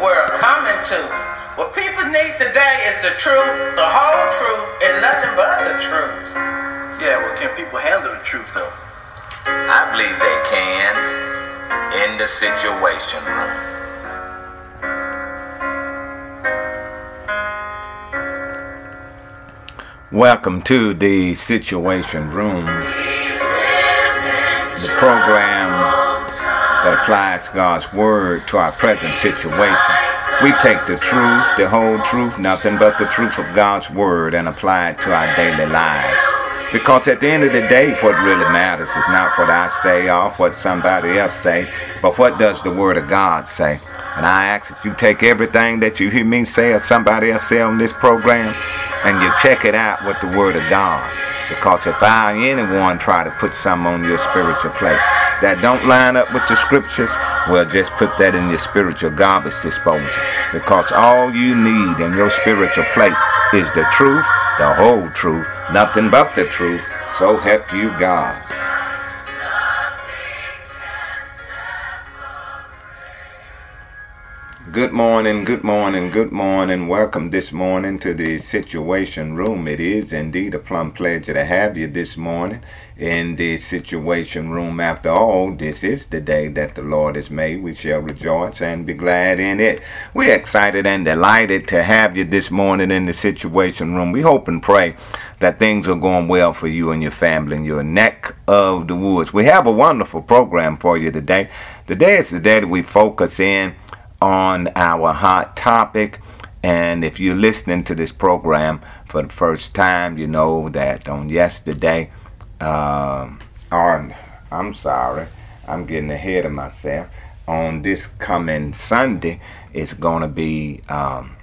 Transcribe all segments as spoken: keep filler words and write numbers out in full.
world coming to. What people need today is the truth, the whole truth, and nothing but the truth. Yeah, well, can people handle the truth, though? I believe they can in the Situation Room. Welcome to the Situation Room, the program that applies God's Word to our present situation. We take the truth, the whole truth, nothing but the truth of God's Word, and apply it to our daily lives. Because at the end of the day, what really matters is not what I say or what somebody else say, but what does the Word of God say. And I ask that you take everything that you hear me say or somebody else say on this program, and you check it out with the Word of God. Because if I, anyone, try to put something on your spiritual plate that don't line up with the scriptures, well, just put that in your spiritual garbage disposal. Because all you need in your spiritual plate is the truth, the whole truth, nothing but the truth. So help you God. Good morning, good morning, good morning. Welcome this morning to the Situation Room. It is indeed a plum pleasure to have you this morning in the Situation Room. After all, this is the day that the Lord has made. We shall rejoice and be glad in it. We're excited and delighted to have you this morning in the Situation Room. We hope and pray that things are going well for you and your family in your neck of the woods. We have a wonderful program for you today. Today is the day that we focus in on our hot topic, and if you're listening to this program for the first time, you know that on yesterday, uh, or I'm sorry, I'm getting ahead of myself. On this coming Sunday, it's going to be um,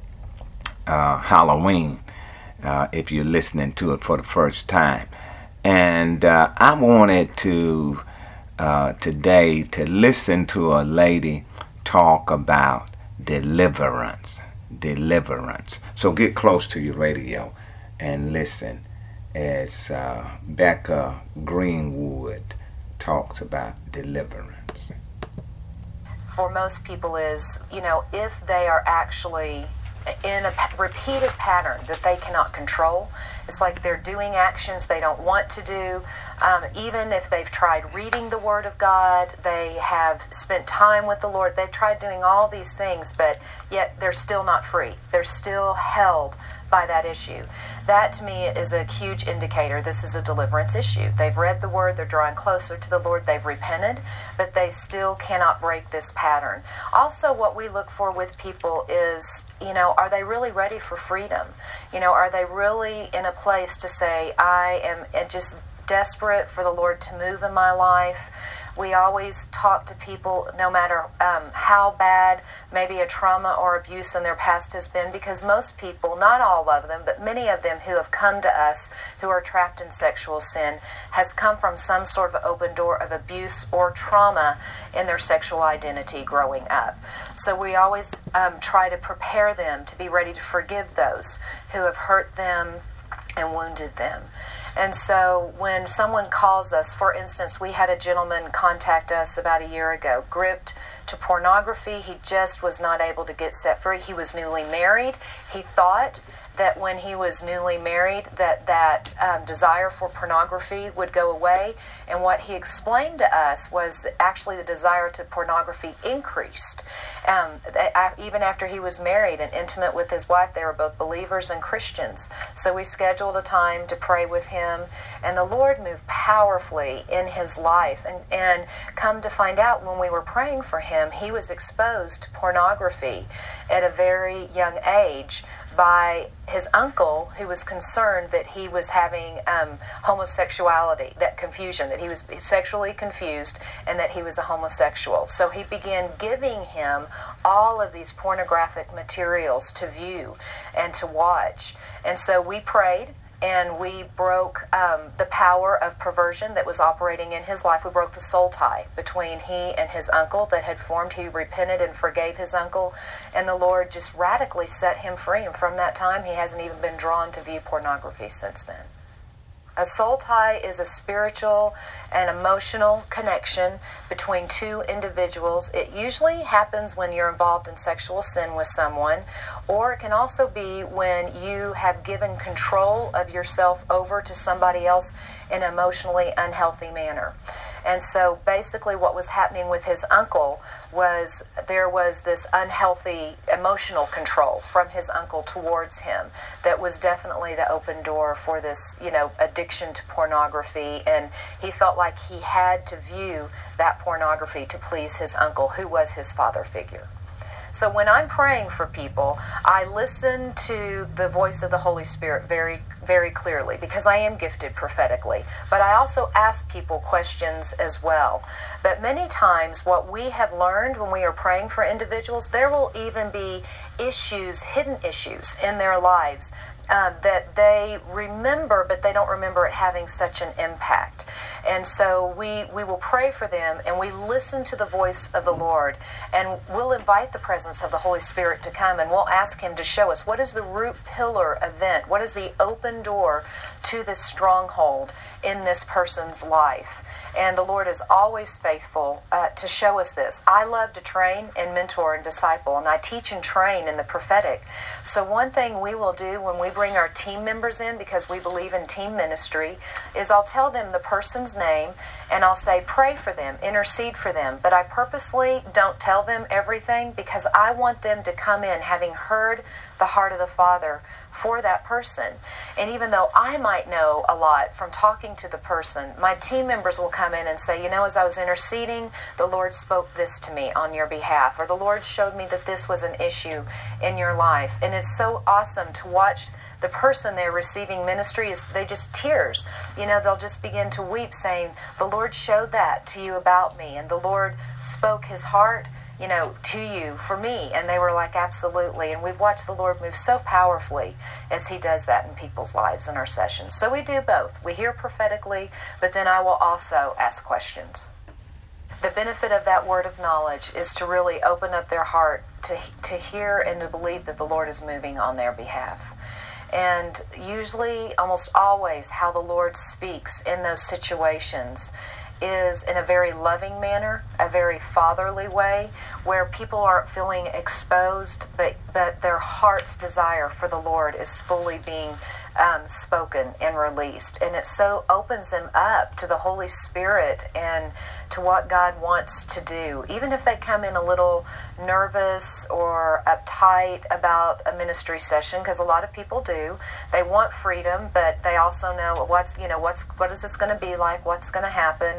uh, Halloween. Uh, if you're listening to it for the first time, and uh, I wanted to uh, today to listen to a lady talk about deliverance, deliverance. So get close to your radio and listen as uh, Becca Greenwood talks about deliverance. For most people is, you know, if they are actually in a p- repeated pattern that they cannot control. It's like they're doing actions they don't want to do. Um, even if they've tried reading the Word of God, they have spent time with the Lord, they've tried doing all these things, but yet they're still not free. They're still held by that issue. That to me is a huge indicator this is a deliverance issue. They've read the Word, they're drawing closer to the Lord, they've repented, but they still cannot break this pattern. Also, what we look for with people is, you know, are they really ready for freedom? You know, are they really in a place to say, I am just desperate for the Lord to move in my life? We always talk to people no matter um, how bad maybe a trauma or abuse in their past has been, because most people, not all of them, but many of them who have come to us who are trapped in sexual sin has come from some sort of open door of abuse or trauma in their sexual identity growing up. So we always um, try to prepare them to be ready to forgive those who have hurt them and wounded them. And so when someone calls us, for instance, we had a gentleman contact us about a year ago, gripped to pornography. He just was not able to get set free. He was newly married. He thought that when he was newly married that that um, desire for pornography would go away. And what he explained to us was that actually the desire to pornography increased. Um, even after he was married and intimate with his wife, they were both believers and Christians. So we scheduled a time to pray with him, and the Lord moved powerfully in his life. And, and come to find out, when we were praying for him, he was exposed to pornography at a very young age by his uncle, who was concerned that he was having um, homosexuality, that confusion, that he was sexually confused and that he was a homosexual. So he began giving him all of these pornographic materials to view and to watch. And so we prayed, and we broke um, the power of perversion that was operating in his life. We broke the soul tie between he and his uncle that had formed. He repented and forgave his uncle, and the Lord just radically set him free. And from that time, he hasn't even been drawn to view pornography since then. A soul tie is a spiritual and emotional connection between two individuals. It usually happens when you're involved in sexual sin with someone, or it can also be when you have given control of yourself over to somebody else in an emotionally unhealthy manner. And so basically what was happening with his uncle was there was this unhealthy emotional control from his uncle towards him that was definitely the open door for this, you know, addiction to pornography. And he felt like he had to view that pornography to please his uncle, who was his father figure. So when I'm praying for people, I listen to the voice of the Holy Spirit very, very clearly, because I am gifted prophetically. But I also ask people questions as well. But many times what we have learned when we are praying for individuals, there will even be issues, hidden issues in their lives Um, that they remember, but they don't remember it having such an impact. And so we, we will pray for them, and we listen to the voice of the Lord, and we'll invite the presence of the Holy Spirit to come, and we'll ask him to show us what is the root pillar event, what is the open door to this stronghold in this person's life. And the Lord is always faithful uh, to show us this. I love to train and mentor and disciple, and I teach and train in the prophetic. So one thing we will do when we bring our team members in, because we believe in team ministry, is I'll tell them the person's name, and I'll say, pray for them, intercede for them. But I purposely don't tell them everything, because I want them to come in having heard the heart of the Father for that person. And even though I might know a lot from talking to the person, my team members will come in and say, you know, as I was interceding, the Lord spoke this to me on your behalf, or the Lord showed me that this was an issue in your life. And it's so awesome to watch the person they're receiving ministry, is they just tears. You know, they'll just begin to weep, saying, the Lord showed that to you about me, and the Lord spoke his heart, you know, to you for me. And they were like, absolutely. And we've watched the Lord move so powerfully as he does that in people's lives in our sessions. So we do both. We hear prophetically, but then I will also ask questions. The benefit of that word of knowledge is to really open up their heart to, to hear and to believe that the Lord is moving on their behalf. And usually, almost always, how the Lord speaks in those situations is in a very loving manner, a very fatherly way, where people aren't feeling exposed, but, but their heart's desire for the Lord is fully being um, spoken and released. And it so opens them up to the Holy Spirit and to what God wants to do. Even if they come in a little nervous or uptight about a ministry session, because a lot of people do, they want freedom, but they also know what's, you know, what's, what is this going to be like, what's going to happen.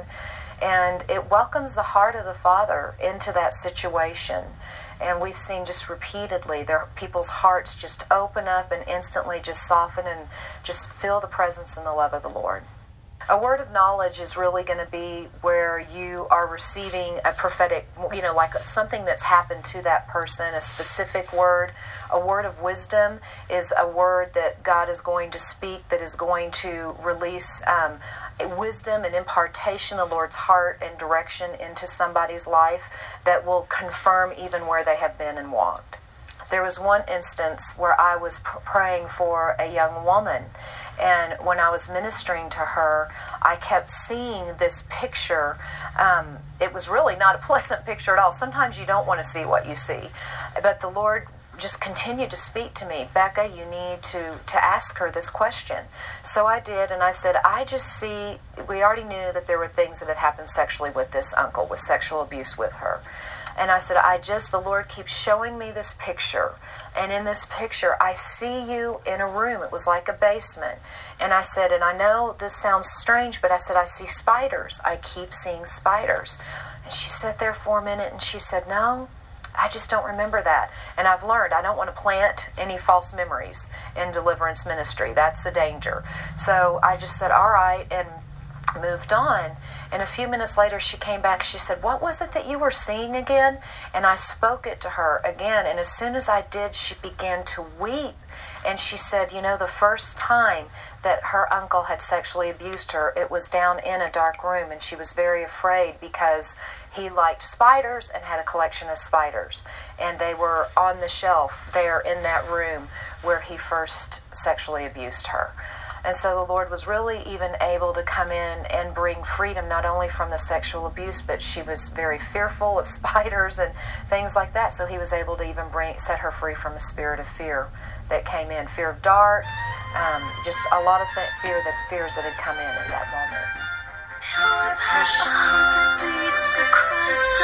And it welcomes the heart of the Father into that situation. And we've seen just repeatedly their people's hearts just open up and instantly just soften and just feel the presence and the love of the Lord. A word of knowledge is really going to be where you are receiving a prophetic, you know, like something that's happened to that person, a specific word. A word of wisdom is a word that God is going to speak that is going to release um, wisdom and impartation of the Lord's heart and direction into somebody's life that will confirm even where they have been and walked. There was one instance where I was pr- praying for a young woman, and when I was ministering to her, I kept seeing this picture. Um, it was really not a pleasant picture at all. Sometimes you don't want to see what you see, but the Lord just continued to speak to me. Becca, you need to, to ask her this question. So I did, and I said, I just see, we already knew that there were things that had happened sexually with this uncle, with sexual abuse with her. And I said, I just, the Lord keeps showing me this picture. And in this picture, I see you in a room. It was like a basement. And I said, and I know this sounds strange, but I said, I see spiders. I keep seeing spiders. And she sat there for a minute and she said, no, I just don't remember that. And I've learned I don't want to plant any false memories in deliverance ministry. That's the danger. So I just said, all right, and moved on. And a few minutes later, she came back. She said, what was it that you were seeing again? And I spoke it to her again. And as soon as I did, she began to weep. And she said, you know, the first time that her uncle had sexually abused her, it was down in a dark room. And she was very afraid because he liked spiders and had a collection of spiders. And they were on the shelf there in that room where he first sexually abused her. And so the Lord was really even able to come in and bring freedom, not only from the sexual abuse, but she was very fearful of spiders and things like that. So he was able to even bring set her free from a spirit of fear that came in, fear of dark, um, just a lot of th- fear that fears that had come in at that moment. Your passion that beats for Christ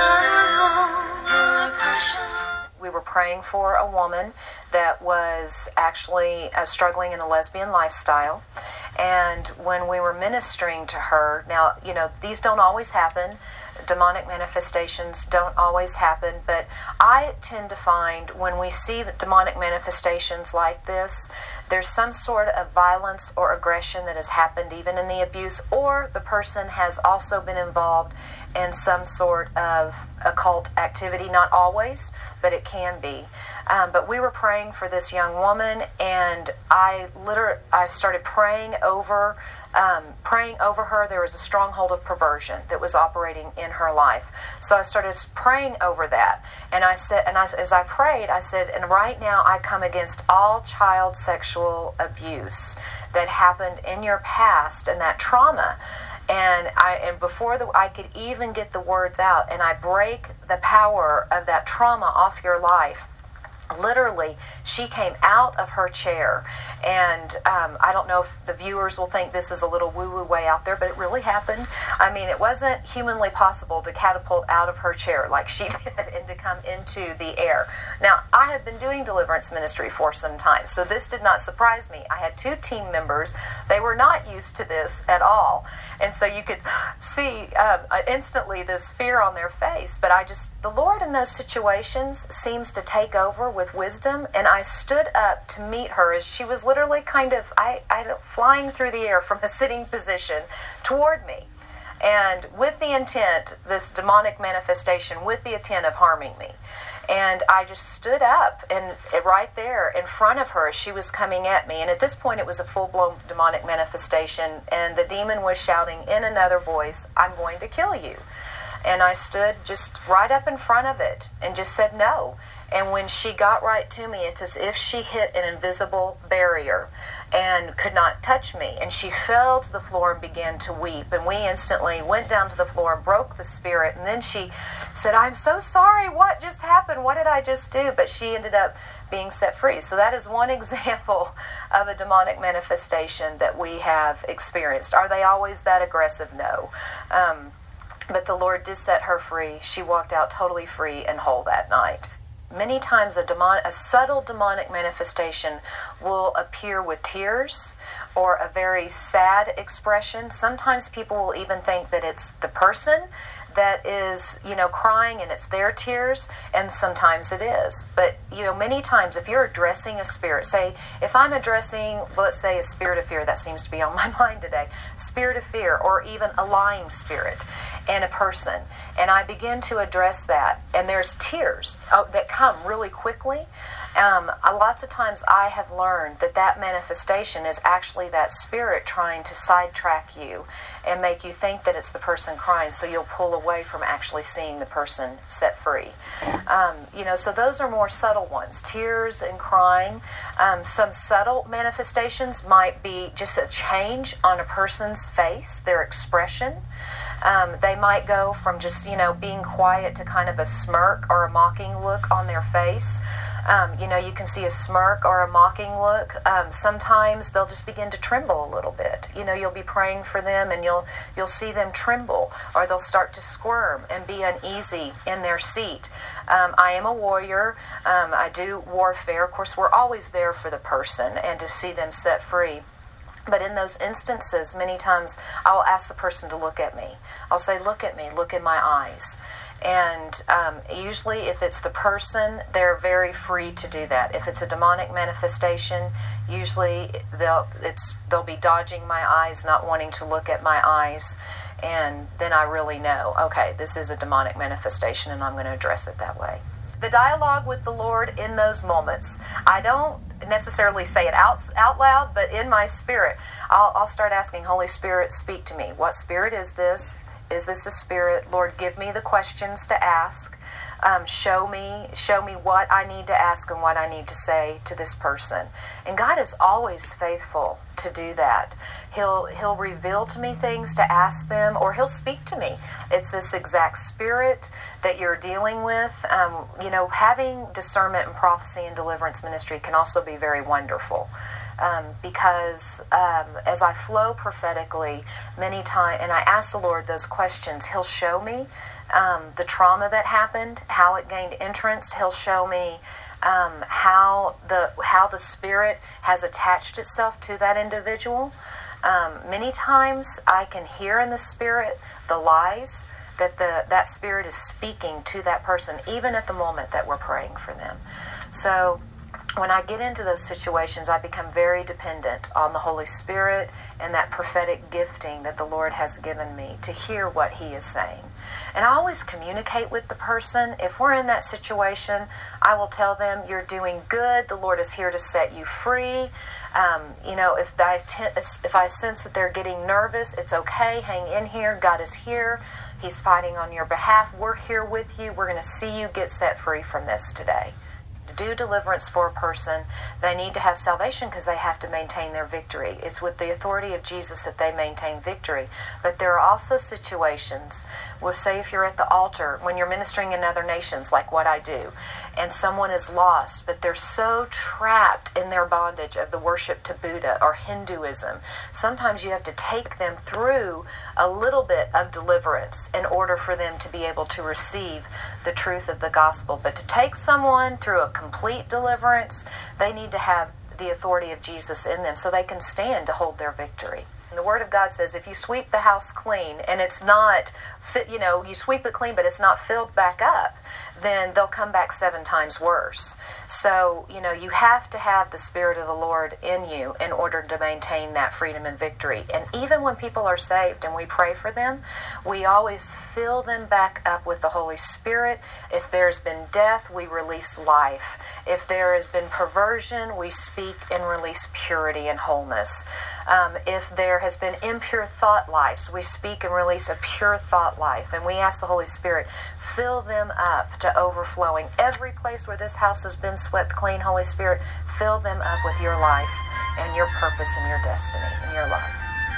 alone. Your passion. We were praying for a woman that was actually uh, struggling in a lesbian lifestyle. And when we were ministering to her, now, you know, these don't always happen. Demonic manifestations don't always happen, but I tend to find when we see demonic manifestations like this, there's some sort of violence or aggression that has happened even in the abuse, or the person has also been involved in some sort of occult activity. Not always, but it can be. Um, but we were praying for this young woman, and I literally I started praying over um, praying over her. There was a stronghold of perversion that was operating in her life. So I started praying over that, and I said, and I, as I prayed, I said, and right now I come against all child sexual abuse that happened in your past and that trauma. And I and before the, I could even get the words out, and I break the power of that trauma off your life. Literally, she came out of her chair, and um, I don't know if the viewers will think this is a little woo-woo way out there, but it really happened. I mean, it wasn't humanly possible to catapult out of her chair like she did and to come into the air. Now, I have been doing deliverance ministry for some time, so this did not surprise me. I had two team members. They were not used to this at all, and so you could see um, instantly this fear on their face. But I just, the Lord in those situations seems to take over with with wisdom, and I stood up to meet her as she was literally kind of I, I flying through the air from a sitting position toward me, and with the intent, this demonic manifestation with the intent of harming me. And I just stood up and right there in front of her as she was coming at me. And at this point, it was a full-blown demonic manifestation, and the demon was shouting in another voice, "I'm going to kill you." And I stood just right up in front of it and just said no. And when she got right to me, it's as if she hit an invisible barrier and could not touch me. And she fell to the floor and began to weep. And we instantly went down to the floor and broke the spirit. And then she said, "I'm so sorry. What just happened? What did I just do?" But she ended up being set free. So that is one example of a demonic manifestation that we have experienced. Are they always that aggressive? No. Um, but the Lord did set her free. She walked out totally free and whole that night. Many times a, demon, a subtle demonic manifestation will appear with tears or a very sad expression. Sometimes people will even think that it's the person that is, you know, crying and it's their tears, and sometimes it is. But, you know, many times if you're addressing a spirit, say, if I'm addressing, well, let's say a spirit of fear, that seems to be on my mind today, spirit of fear, or even a lying spirit in a person, and I begin to address that, and there's tears oh, that come really quickly, um, lots of times I have learned that that manifestation is actually that spirit trying to sidetrack you and make you think that it's the person crying, so you'll pull away from actually seeing the person set free. Um, you know, so those are more subtle ones, tears and crying. Um, some subtle manifestations might be just a change on a person's face, their expression. Um, they might go from just, you know, being quiet to kind of a smirk or a mocking look on their face. Um, you know, you can see a smirk or a mocking look. Um, sometimes they'll just begin to tremble a little bit. You know, you'll be praying for them and you'll you'll see them tremble, or they'll start to squirm and be uneasy in their seat. Um, I am a warrior. Um, I do warfare. Of course, we're always there for the person and to see them set free. But in those instances, many times I'll ask the person to look at me. I'll say, "Look at me, look in my eyes." And um, usually if it's the person, they're very free to do that. If it's a demonic manifestation, usually they'll it's they'll be dodging my eyes, not wanting to look at my eyes. And then I really know, okay, this is a demonic manifestation and I'm going to address it that way. The dialogue with the Lord in those moments, I don't necessarily say it out out loud, but in my spirit, I'll, I'll start asking, "Holy Spirit, speak to me. What spirit is this? Is this a spirit? Lord, give me the questions to ask. Um, show me, show me what I need to ask and what I need to say to this person. And God is always faithful to do that. He'll He'll reveal to me things to ask them, or He'll speak to me. It's this exact spirit that you're dealing with. Um, you know, having discernment and prophecy and deliverance ministry can also be very wonderful. Um, because um, as I flow prophetically many times, and I ask the Lord those questions, He'll show me um, the trauma that happened, how it gained entrance. He'll show me um, how the how the spirit has attached itself to that individual. Um, many times I can hear in the spirit the lies that the that spirit is speaking to that person, even at the moment that we're praying for them. So when I get into those situations, I become very dependent on the Holy Spirit and that prophetic gifting that the Lord has given me to hear what He is saying. And I always communicate with the person. If we're in that situation, I will tell them, you're doing good. The Lord is here to set you free. Um, you know, if I, t- if I sense that they're getting nervous, it's okay. Hang in here. God is here. He's fighting on your behalf. We're here with you. We're going to see you get set free from this today. To do deliverance for a person, they need to have salvation because they have to maintain their victory. It's with the authority of Jesus that they maintain victory. But there are also situations, we'll say if you're at the altar, when you're ministering in other nations like what I do, and someone is lost, but they're so trapped in their bondage of the worship to Buddha or Hinduism, sometimes you have to take them through a little bit of deliverance in order for them to be able to receive the truth of the gospel. But to take someone through a complete deliverance, they need to have the authority of Jesus in them so they can stand to hold their victory. And the Word of God says if you sweep the house clean and it's not, fit, you know, you sweep it clean but it's not filled back up, then they'll come back seven times worse. So, you know, you have to have the Spirit of the Lord in you in order to maintain that freedom and victory. And even when people are saved and we pray for them, we always fill them back up with the Holy Spirit. If there's been death, we release life. If there has been perversion, we speak and release purity and wholeness. Um, if there has been impure thought lives, we speak and release a pure thought life. And we ask the Holy Spirit, fill them up to overflowing. Every place where this house has been swept clean, Holy Spirit, fill them up with your life and your purpose and your destiny and your love.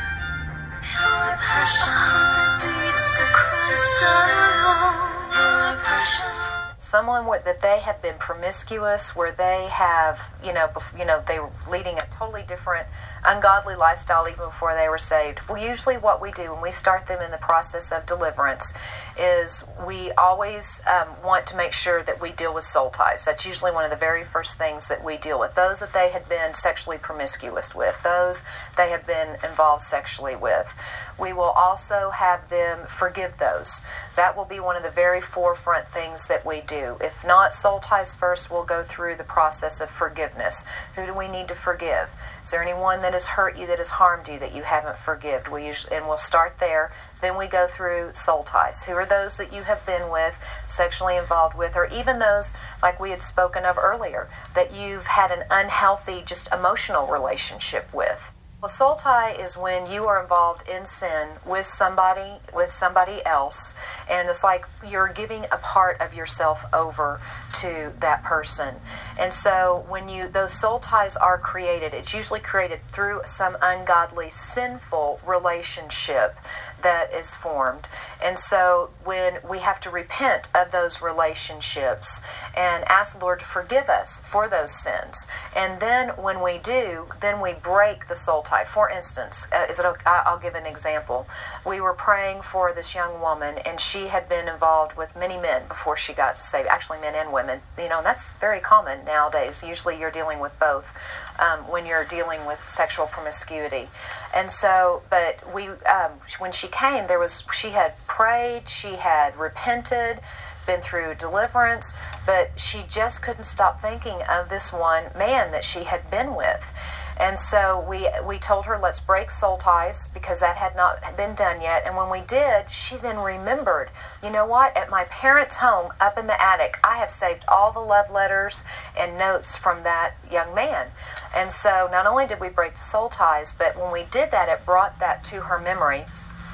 Pure passion that beats for Christ alone. Pure passion. Someone where, that they have been promiscuous, where they have, you know, bef- you know, they were leading a totally different, ungodly lifestyle even before they were saved. Well, usually what we do when we start them in the process of deliverance is we always um, want to make sure that we deal with soul ties. That's usually one of the very first things that we deal with. Those that they had been sexually promiscuous with, those they have been involved sexually with. We will also have them forgive those. That will be one of the very forefront things that we do. If not soul ties first, we'll go through the process of forgiveness. Who do we need to forgive? Is there anyone that has hurt you, that has harmed you, that you haven't forgived? We usually, and we'll start there. Then we go through soul ties. Who are those that you have been with, sexually involved with, or even those, like we had spoken of earlier, that you've had an unhealthy, just emotional relationship with? Well, soul tie is when you are involved in sin with somebody, with somebody else, and it's like you're giving a part of yourself over to that person. And so when you those soul ties are created, it's usually created through some ungodly, sinful relationship that is formed. And so when we have to repent of those relationships and ask the Lord to forgive us for those sins. And then when we do, then we break the soul tie. For instance, uh, is it okay? I'll give an example. We were praying for this young woman, and she had been involved with many men before she got saved, actually men and women. You know, and that's very common nowadays. Usually you're dealing with both um, when you're dealing with sexual promiscuity. And so, but we, um, when she came, there was, she had prayed, she had repented, been through deliverance, but she just couldn't stop thinking of this one man that she had been with. And so we we told her, let's break soul ties, because that had not been done yet. And when we did, she then remembered, you know what, at my parents' home up in the attic, I have saved all the love letters and notes from that young man. And so not only did we break the soul ties, but when we did that, it brought that to her memory.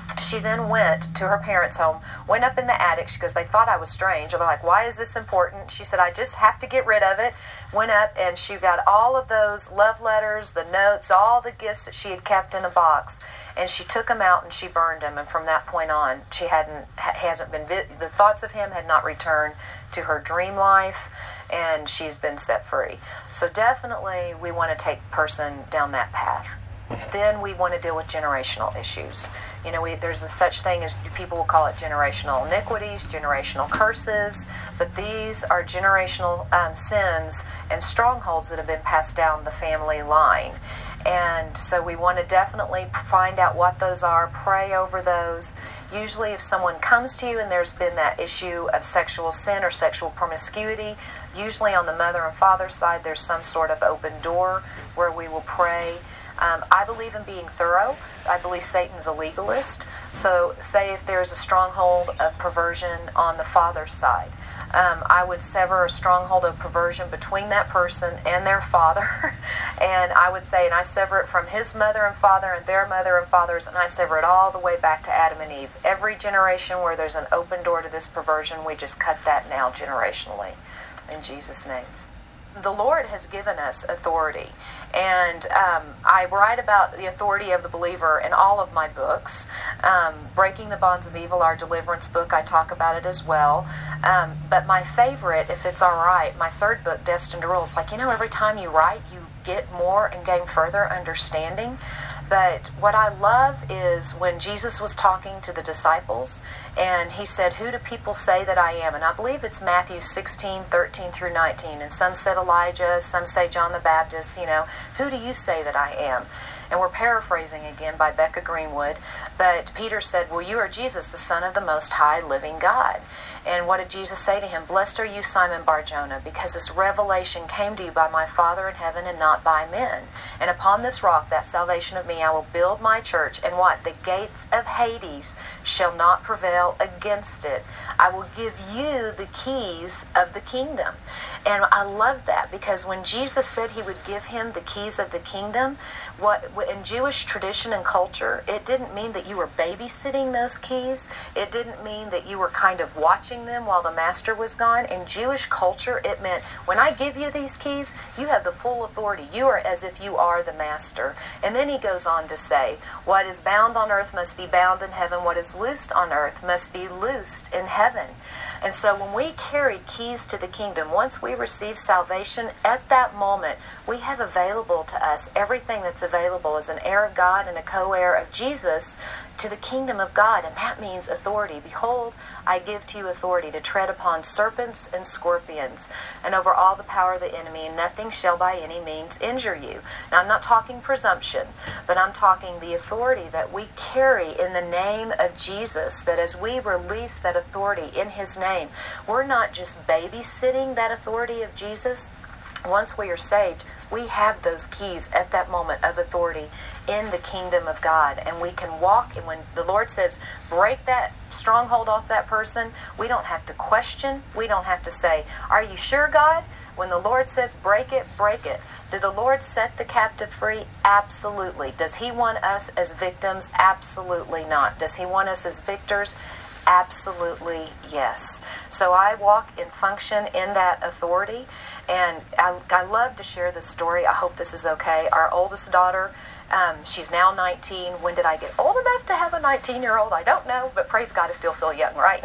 She then went to her parents' home, went up in the attic. She goes, they thought I was strange. I'm like, why is this important? She said, I just have to get rid of it. Went up and she got all of those love letters, the notes, all the gifts that she had kept in a box. And she took them out and she burned them. And from that point on, she hadn't, hasn't been, the thoughts of him had not returned to her dream life. And she's been set free. So definitely we want to take person down that path. Then we want to deal with generational issues. You know, we, there's a such thing as people will call it generational iniquities, generational curses, but these are generational um, sins and strongholds that have been passed down the family line. And so we want to definitely find out what those are, pray over those. Usually if someone comes to you and there's been that issue of sexual sin or sexual promiscuity, usually on the mother and father side there's some sort of open door where we will pray. Um, I believe in being thorough. I believe Satan's a legalist. So say if there's a stronghold of perversion on the father's side, um, I would sever a stronghold of perversion between that person and their father. And I would say, and I sever it from his mother and father and their mother and fathers, and I sever it all the way back to Adam and Eve. Every generation where there's an open door to this perversion, we just cut that now generationally. In Jesus' name. The Lord has given us authority, and um, I write about the authority of the believer in all of my books. Um, Breaking the Bonds of Evil, our deliverance book, I talk about it as well. Um, but my favorite, if it's all right, my third book, Destined to Rule, it's like, you know, every time you write, you get more and gain further understanding. But what I love is when Jesus was talking to the disciples and he said, who do people say that I am? And I believe it's Matthew sixteen, thirteen through nineteen. And some said Elijah, some say John the Baptist, you know, who do you say that I am? And we're paraphrasing again by Becca Greenwood. But Peter said, well, you are Jesus, the Son of the Most High living God. And what did Jesus say to him? Blessed are you, Simon Bar-Jonah, because this revelation came to you by my Father in heaven and not by men. And upon this rock, that salvation of me, I will build my church. And what? The gates of Hades shall not prevail against it. I will give you the keys of the kingdom. And I love that because when Jesus said he would give him the keys of the kingdom, what in Jewish tradition and culture, it didn't mean that you were babysitting those keys. It didn't mean that you were kind of watching them while the master was gone. In Jewish culture, it meant when I give you these keys, you have the full authority. You are as if you are the master. And then he goes on to say, what is bound on earth must be bound in heaven. What is loosed on earth must be loosed in heaven. And so when we carry keys to the kingdom, once we receive salvation, at that moment, we have available to us everything that's available as an heir of God and a co-heir of Jesus to the kingdom of God. And that means authority. Behold, I give to you authority to tread upon serpents and scorpions and over all the power of the enemy, and nothing shall by any means injure you. Now, I'm not talking presumption, but I'm talking the authority that we carry in the name of Jesus, that as we release that authority in his name, we're not just babysitting that authority of Jesus. Once we are saved, we have those keys at that moment of authority in the kingdom of God, and we can walk. And when the Lord says break that stronghold off that person, we don't have to question. We don't have to say, are you sure, God? When the Lord says break it, break it. Did the Lord set the captive free? Absolutely. Does he want us as victims? Absolutely not. Does he want us as victors? Absolutely yes. So I walk and function in that authority, and I, I love to share this story. I hope this is okay. Our oldest daughter, um, she's now nineteen. When did I get old enough to have a nineteen-year-old? I don't know, but praise God, I still feel young, right?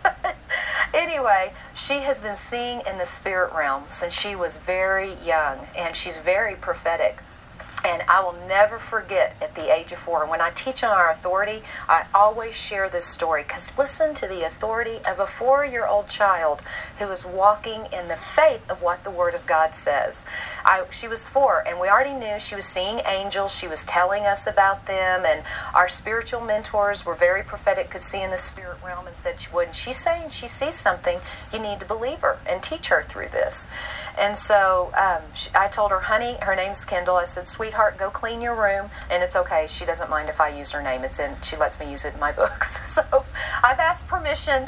Anyway, she has been seeing in the spirit realm since she was very young, and she's very prophetic. And I will never forget at the age of four. And when I teach on our authority, I always share this story. Because listen to the authority of a four-year-old child who is walking in the faith of what the Word of God says. I, she was four, and we already knew she was seeing angels. She was telling us about them. And our spiritual mentors were very prophetic, could see in the spirit realm, and said, when she's saying she sees something, you need to believe her and teach her through this. And so um, she, I told her, honey, her name's Kendall. I said, sweetheart, go clean your room. And it's okay. She doesn't mind if I use her name. It's in. She lets me use it in my books. So I've asked permission.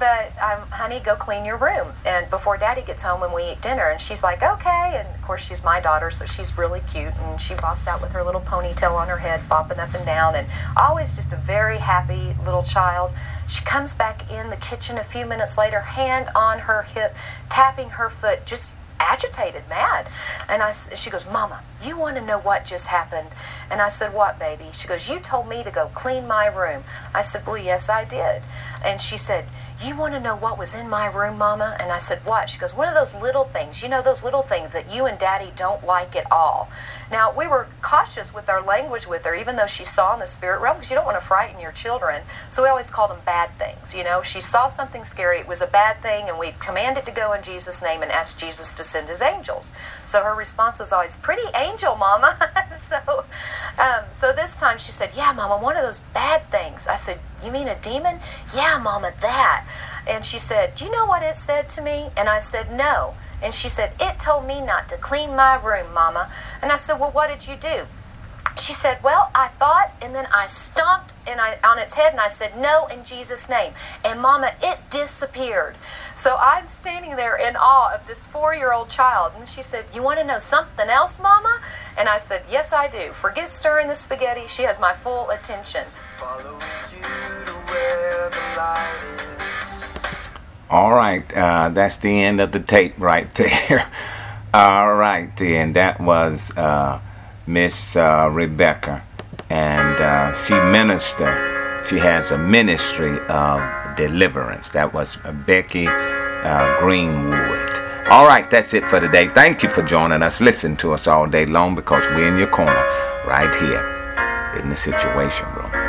but um, honey, go clean your room, and before Daddy gets home and we eat dinner. And she's like, okay. And of course, she's my daughter, so she's really cute, and she bops out with her little ponytail on her head, bopping up and down, and always just a very happy little child. She comes back in the kitchen a few minutes later, hand on her hip, tapping her foot, just agitated, mad. And I, she goes, Mama, you want to know what just happened? And I said, what, baby? She goes, you told me to go clean my room. I said, well, yes, I did. And she said, you want to know what was in my room, Mama? And I said, what? She goes, one of those little things, you know, those little things that you and Daddy don't like at all. Now, we were cautious with our language with her, even though she saw in the spirit realm, because you don't want to frighten your children. So we always called them bad things. You know, she saw something scary, it was a bad thing, and we commanded to go in Jesus' name and asked Jesus to send his angels. So her response was always, pretty angel, Mama. so, um, so this time she said, yeah, Mama, one of those bad things. I said, you mean a demon? Yeah, Mama, that. And she said, do you know what it said to me? And I said, no. And she said, it told me not to clean my room, Mama. And I said, well, what did you do? She said, well, I thought, and then I stomped and I, on its head, and I said, no, in Jesus' name. And, Mama, it disappeared. So I'm standing there in awe of this four-year-old child. And she said, you want to know something else, Mama? And I said, yes, I do. Forget stirring the spaghetti. She has my full attention. Following you to where the light is. All right, uh, that's the end of the tape right there. All right, then that was uh, Miss uh, Rebecca, and uh, she ministered. She has a ministry of deliverance. That was uh, Becky uh, Greenwood. All right, that's it for today. Thank you for joining us. Listen to us all day long, because we're in your corner right here in the Situation Room.